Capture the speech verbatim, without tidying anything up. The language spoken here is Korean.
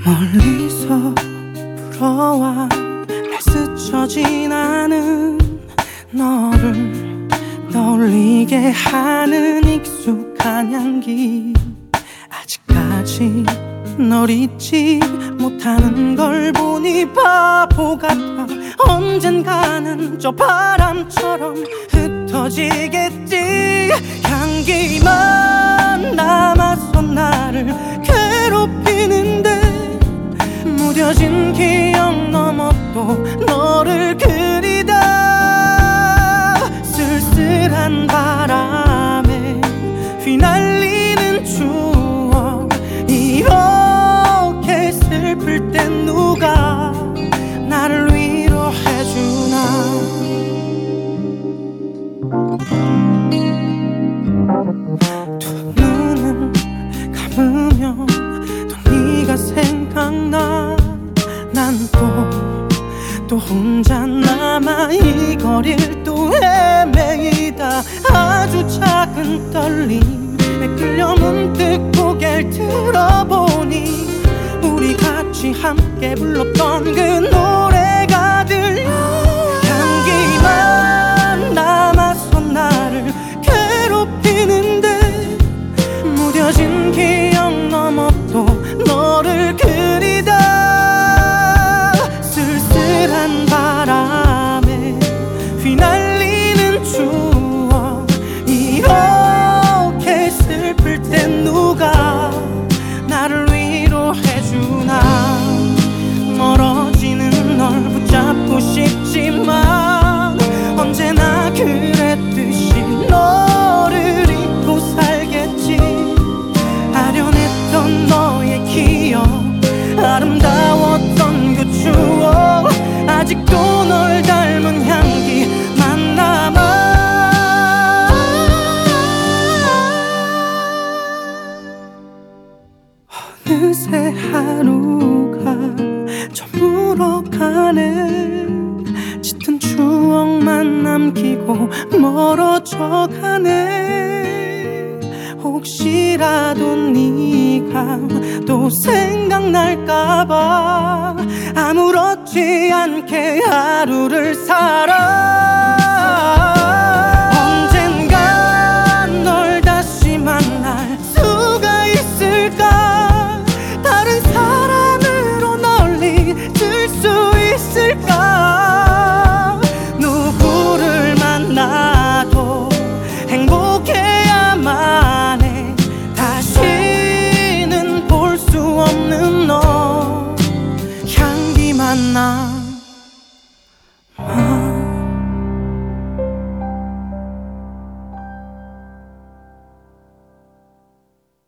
멀리서 불어와 날 스쳐 지나는 너를 떠올리게 하는 익숙한 향기. 아직까지 널 잊지 못하는 걸 보니 바보 같아. 언젠가는 저 바람처럼 흩어지겠지. 향기만 남아서 나를 괴롭히는데 무뎌진 기억 너머 또 너를 그리다. 쓸쓸한 바람에 휘날리는 추억. 이렇게 슬플 땐 누가 나를 위로해주나. 두 눈을 감으면 또 네가 생각나. 난 또 또 혼자 남아 이 거리를 또 헤매이다. 아주 작은 떨림에 끌려 문득 고개를 들어보니 우리 같이 함께 불렀던 그 노래가 들려. 향기만 남아서 나를 괴롭히는데 무뎌진 기억 너머 또 너를 그리다. 쓸쓸한 바람에 휘날리는 추억. 이렇게 슬플 땐 누가 나를 위로해주나. 멀어지는 널 붙잡고 싶지만 언제나 그랬듯이 너를 잊고 살겠지. 아련했던 너의 기억, 아름다웠던 그 추억, 아직도 널 닮은 향기만 남아. 어느새 하루가 저물어가네. 짙은 추억만 남기고 멀어져가네. 혹시라도 네가 또 생각날까봐 아무렇지 않게 하루를 살아.